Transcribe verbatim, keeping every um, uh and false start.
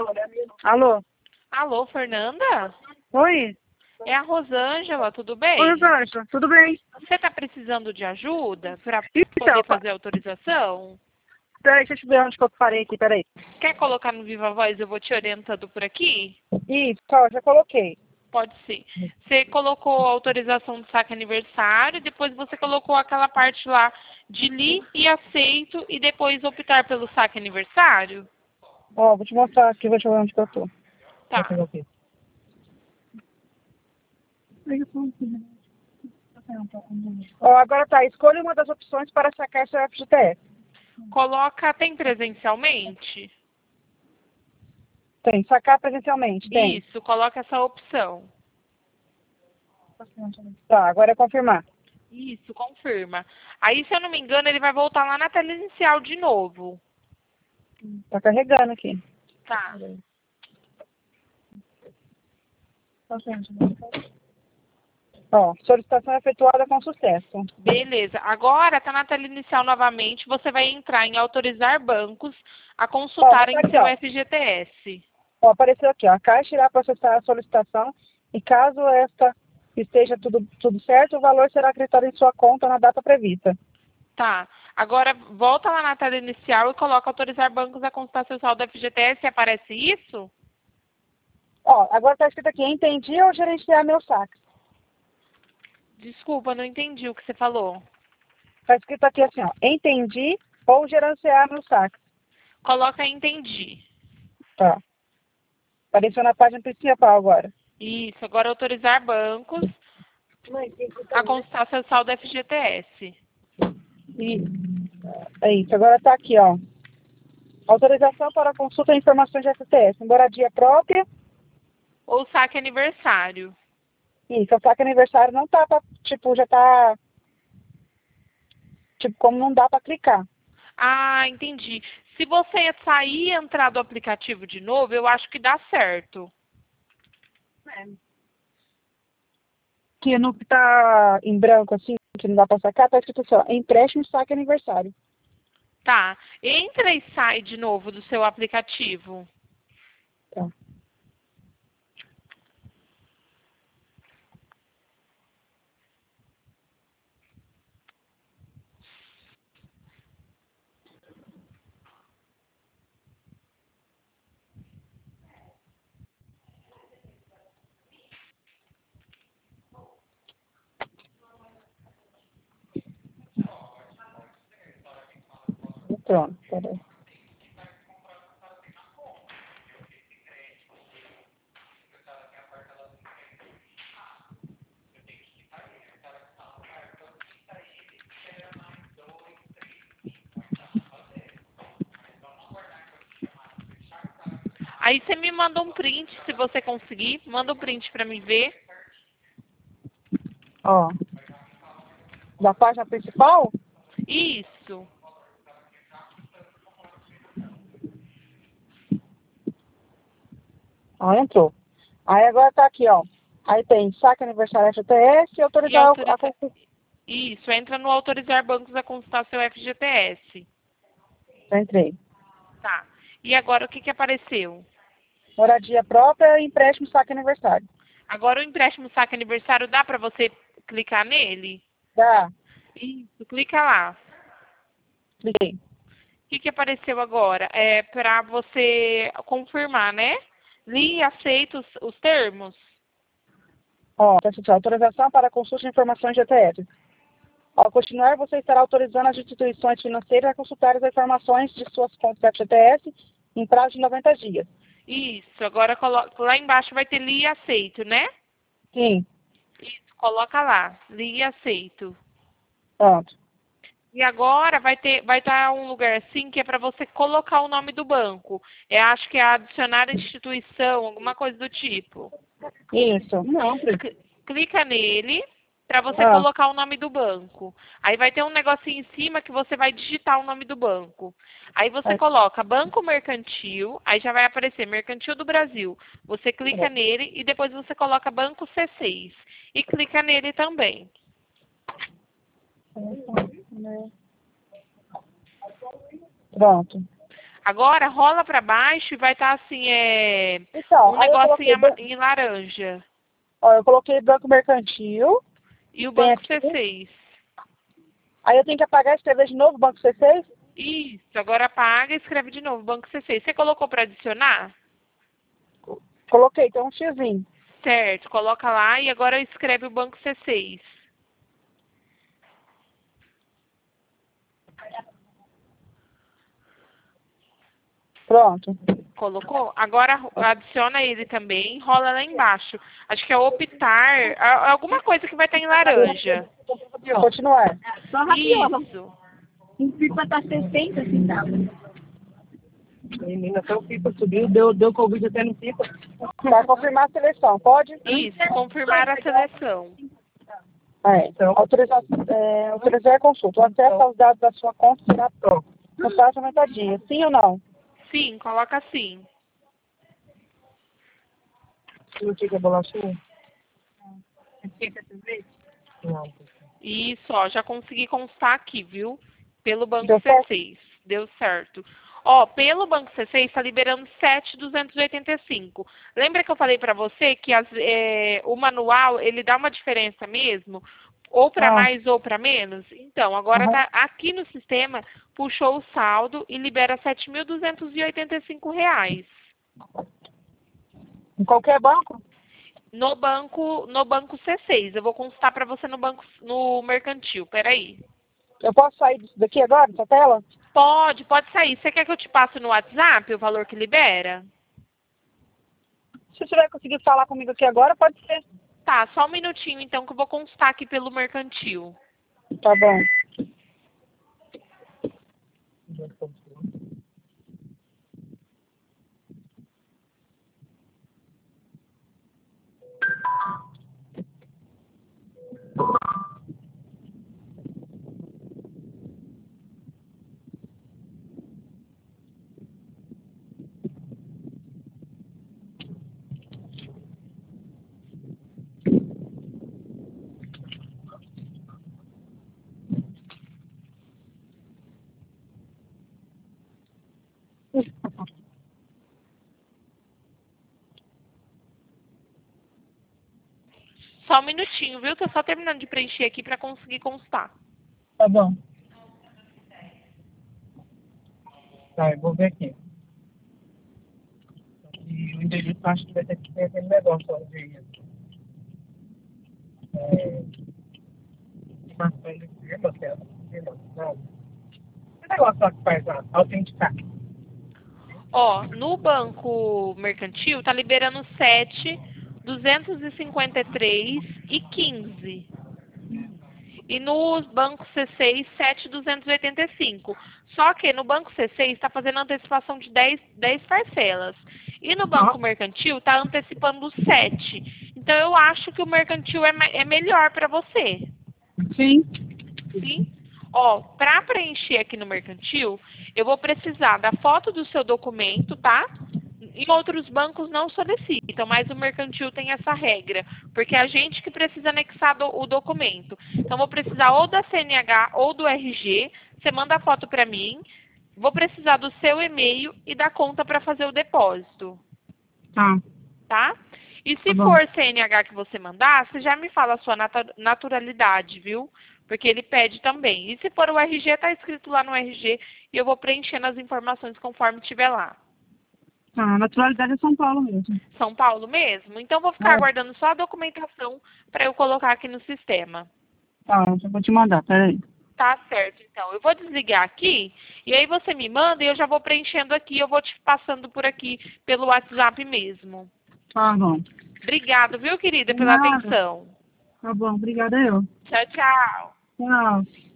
Alô? Alô, Fernanda? Oi? É a Rosângela, tudo bem? Oi, Rosângela, tudo bem? Você está precisando de ajuda para Então, poder fazer a autorização? peraí, deixa eu ver onde que eu parei aqui, peraí. Quer colocar no Viva Voz? Eu vou te orientando por aqui? Isso, ó, já coloquei. Pode ser. Você colocou a autorização do saque aniversário, depois você colocou aquela parte lá de li e aceito e depois optar pelo saque aniversário? Ó, vou te mostrar aqui, vou te ver onde que eu tô. Tá. Ó, agora tá, escolha uma das opções para sacar seu F G T S. Coloca, tem presencialmente? Tem, sacar presencialmente, tem. Isso, coloca essa opção. Tá, agora é confirmar. Isso, confirma. Aí, se eu não me engano, ele vai voltar lá na tela inicial de novo. Tá carregando aqui. Tá. Ó, solicitação efetuada com sucesso. Beleza. Agora, tá na tela inicial novamente. Você vai entrar em autorizar bancos a consultarem Ó, tá aqui, seu ó. F G T S. Ó, apareceu aqui, ó. A Caixa irá processar a solicitação e caso esta esteja tudo, tudo certo, o valor será acreditado em sua conta na data prevista. Tá. Agora, volta lá na tela inicial e coloca autorizar bancos a consultar seu saldo F G T S e aparece isso? Ó, agora tá escrito aqui, entendi ou gerenciar meu saque. Desculpa, não entendi o que você falou. Tá escrito aqui assim, ó. Entendi ou gerenciar meu saque. Coloca entendi. Tá. Apareceu na página principal agora. Isso. Agora, autorizar bancos a consultar seu saldo F G T S. E é isso. Agora tá aqui, ó. Autorização para consulta de informações de F T S. Moradia própria. Ou saque aniversário. Isso, o saque aniversário não tá pra, tipo, já tá, tipo, como não dá pra clicar. Ah, entendi. Se você sair e entrar do aplicativo de novo, eu acho que dá certo. Que no que tá em branco, assim, que não dá pra sacar, tá escrito assim, ó, empréstimo saque aniversário. Tá. Entra e sai de novo do seu aplicativo. Tá. Pronto, peraí. Aí você me manda um print, se você conseguir. Manda um print pra mim ver. Ó, da página principal, Isso. ó, entrou. Aí agora tá aqui, ó. Aí tem saque aniversário F T S e E autorizar a autoriza... consulta. Isso, entra no autorizar bancos a consultar seu F G T S. Já entrei. Tá. E agora o que que apareceu? Moradia própria e empréstimo saque aniversário. Agora o empréstimo saque aniversário, dá pra você clicar nele? Dá, Isso, clica lá. cliquei. O que que apareceu agora? É para você confirmar, né? Li e aceito os, os termos. Ó, tá escrito, autorização para consulta de informações de E T F. Ao continuar, você estará autorizando as instituições financeiras a consultar as informações de suas contas F G T S em prazo de noventa dias. Isso, agora coloca, lá embaixo vai ter li e aceito, né? Sim, Isso, coloca lá, li e aceito. pronto. E agora vai ter, vai estar um lugar assim que é para você colocar o nome do banco. Eu acho que é adicionar a instituição, alguma coisa do tipo. Isso. Não, Cl- Clica nele para você ah, colocar o nome do banco. Aí vai ter um negocinho em cima que você vai digitar o nome do banco. Aí você aí, coloca Banco Mercantil, aí já vai aparecer Mercantil do Brasil. Você clica nele e depois você coloca Banco C seis. E clica nele também. pronto. Agora rola para baixo e vai estar assim, é, Então, um aí eu negócio coloquei, em, ama- ban- em laranja. ó, eu coloquei banco mercantil, E o tem banco aqui. C seis. Aí eu tenho que apagar e escrever de novo banco C seis? Isso, agora apaga e escreve de novo, banco C seis. Você colocou para adicionar? Coloquei, tem um xizinho. Certo, coloca lá e agora escreve o banco C seis. Pronto. Colocou? Agora adiciona ele também, rola lá embaixo. Acho que é optar, a- alguma coisa que vai estar em laranja. Continuar. Só rapiola. Isso. Um pipa tá sessenta centavos. Menina, até o pipa subiu, deu, deu Covid até no pipa. Vai confirmar a seleção, pode? Isso, confirmar a seleção. É, então, autorizar, é, autorizar a consulta. O acesso aos dados da sua conta será no prazo de noventa dias. Sim ou não? Sim, coloca assim. Não fica bolachinha? Não. Isso, ó, já consegui constar aqui, viu? Pelo banco Deu C certo? seis. Deu certo. Ó, pelo banco C seis está liberando sete mil duzentos e oitenta e cinco. Lembra que eu falei para você que as, é, o manual, ele dá uma diferença mesmo? Ou para Ah. mais ou para menos? Então, agora Uhum. tá aqui no sistema, puxou o saldo e libera sete mil duzentos e oitenta e cinco reais. Em qualquer banco? No banco, no banco C seis. Eu vou constar para você no banco, no mercantil. Peraí. Eu posso sair disso daqui agora, dessa tela? Pode, pode sair. Você quer que eu te passe no WhatsApp o valor que libera? Se você vai conseguir falar comigo aqui agora, pode ser. Tá, só um minutinho então que eu vou constar aqui pelo mercantil. Tá bom. Só um minutinho, viu? Tô só terminando de preencher aqui para conseguir constar. Tá bom. Tá, eu vou ver aqui. E o endereço acho que vai ter que ter aquele negócio ó, de. É. Informação de firma, que é. Firma, não. Que negócio lá que faz a autenticar? Ó, no banco mercantil tá liberando sete mil duzentos e cinquenta e três e quinze. E no banco C seis, sete mil duzentos e oitenta e cinco. Só que no banco C seis está fazendo antecipação de dez, dez parcelas. E no banco mercantil está antecipando sete. Então eu acho que o mercantil é, me- é melhor para você. Sim. Sim? Ó, para preencher aqui no mercantil, eu vou precisar da foto do seu documento, tá? Em outros bancos não solicitam, mas o mercantil tem essa regra, porque é a gente que precisa anexar do- o documento. Então, vou precisar ou da C N H ou do R G, você manda a foto para mim, vou precisar do seu e-mail e da conta para fazer o depósito, Tá. tá? E se Tá bom. for C N H que você mandar, você já me fala a sua nata- naturalidade, viu? Porque ele pede também. E se for o R G, tá escrito lá no R G e eu vou preenchendo as informações conforme estiver lá. Tá, a naturalidade é São Paulo mesmo. São Paulo mesmo? Então vou ficar É. aguardando só a documentação para eu colocar aqui no sistema. Tá, eu vou te mandar, peraí. Tá certo, então. Eu vou desligar aqui e aí você me manda e eu já vou preenchendo aqui. Eu vou te passando por aqui pelo WhatsApp mesmo. Tá bom. Obrigada, viu, querida, pela Nada. atenção. Tá bom, obrigada eu. Tchau, tchau. Tchau.